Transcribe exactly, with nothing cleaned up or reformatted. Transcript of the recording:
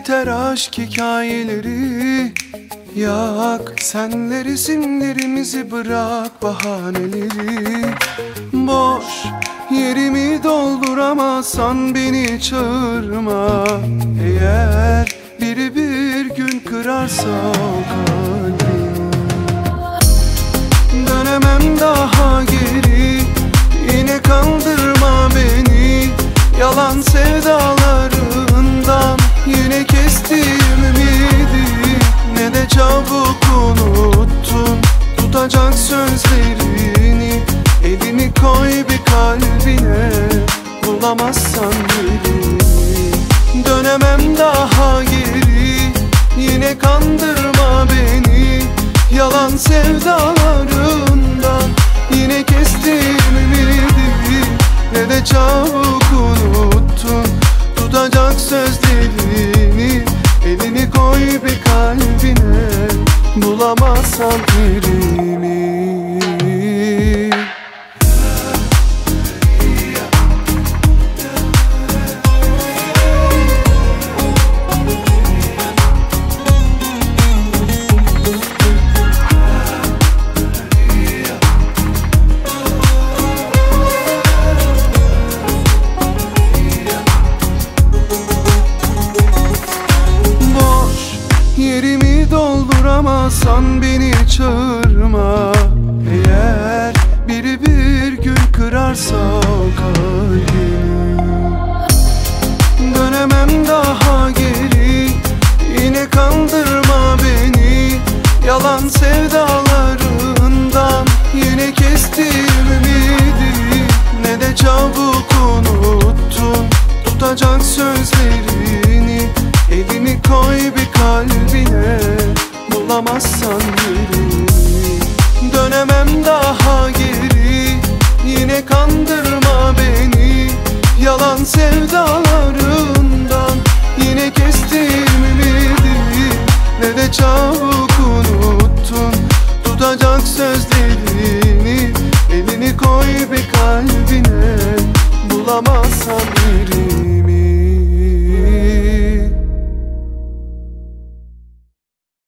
biter aşk hikayeleri. Yak senler isimlerimizi, bırak bahaneleri. Boş yerimi dolduramazsan beni çağırma. Eğer biri bir gün kırarsa o kalbimi, dönemem daha geri. Yine kandırma beni yalan sevdalarından. Yine kestiğim ümidi ne de çabuk unuttun. Tutacak sözlerini elini koy bir kalbine. Bulamazsan birini, dönemem daha geri. Yine kandırma beni yalan sevdalarından. Yine kestiğim ümidi ne de çabuk unuttun. Tutacak sözlerini elini koy bir kalbine. Bulamazsan birini. Yerimi dolduramazsan beni çağırma. Eğer biri bir gün kırarsa o kalbimi, dönemem daha geri. Yine kandırma beni yalan sevdalarından. Yine kestiğim ümidi ne de çabuk unuttun. Tutacak sözlerini elini koy bir kalbine. Bulamazsan birini, dönemem daha geri. Yine kandırma beni yalan sevdalarından. Yine kestiğim ümidi ne de çabuk unuttun. Tutacak sözlerini elini koy bir kalbine. Bulamazsan birini.